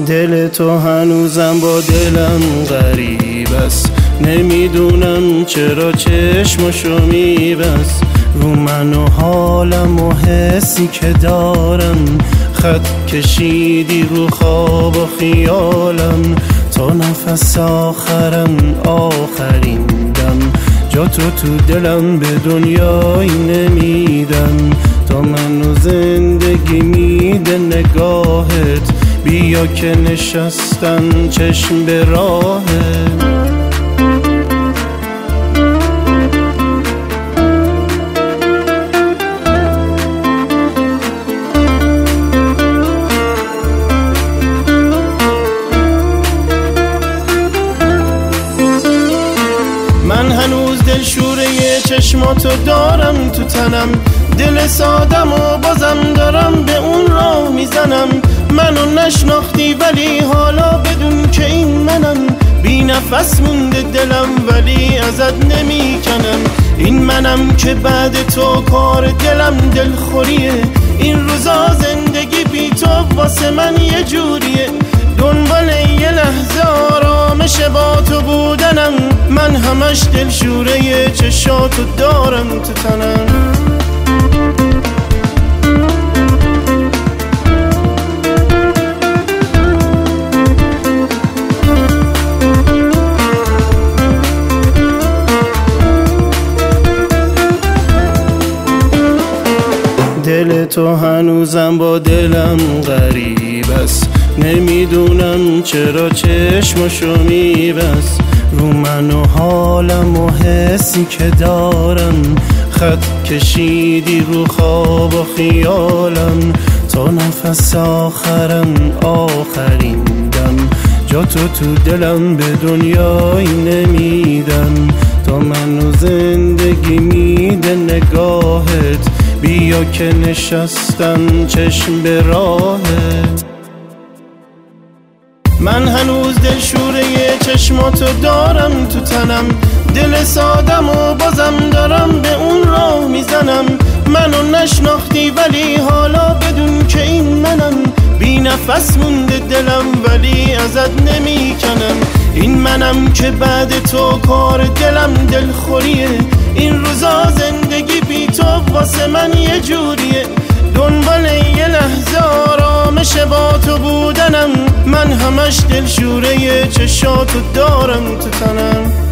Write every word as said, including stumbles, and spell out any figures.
دل تو هنوزم با دلم غریب است، نمیدونم چرا چشمشو میبست رو من و حالم و حسی که دارم. خط کشیدی رو خواب و خیالم تا نفس آخرم، آخرین دم جا تو تو دلم به دنیای نمیدم. تا منو زندگی میده نگاهت، بیا که نشستم چشم به راهت. من هنوز دلشوره چشماتو دارم تو تنم، دل سادم و بازم دارم به اون راه میزنم. منو نشناختی ولی حالا بدون که این منم، بی نفس مونده دلم ولی ازت نمیکنم. این منم که بعد تو کار دلم دلخوریه، این روزا زندگی بی تو واسه من یه جوریه. دنبال یه لحظه آرامش با تو بودنم، من همش دلشوره چشاتو دارم تو تنم. دل تو هنوزم با دلم غریب است، نمیدونم چرا چشمشو میبست رو من و حالم و حسی که دارم. خط کشیدی رو خواب و خیالم تا نفس آخرم، آخرین دم جا تو تو دلم به دنیای نمیدم. تا منو زندگی میده نگاهت، بیا که نشستم چشم به راهت. من هنوز دلشوره چشماتو دارم تو تنم، دل سادم و بازم دارم به اون راه میزنم. منو نشناختی ولی حالا بدون که این منم، بی نفس مونده دلم ولی ازت نمیکنم. این منم که بعد تو کار دلم دلخوریه، این روزا زندگی بی تو واسه من یه جوریه. دنبال یه لحظه آرامش با تو بودنم، من همش دلشوره چشاتو دارم تو تنم.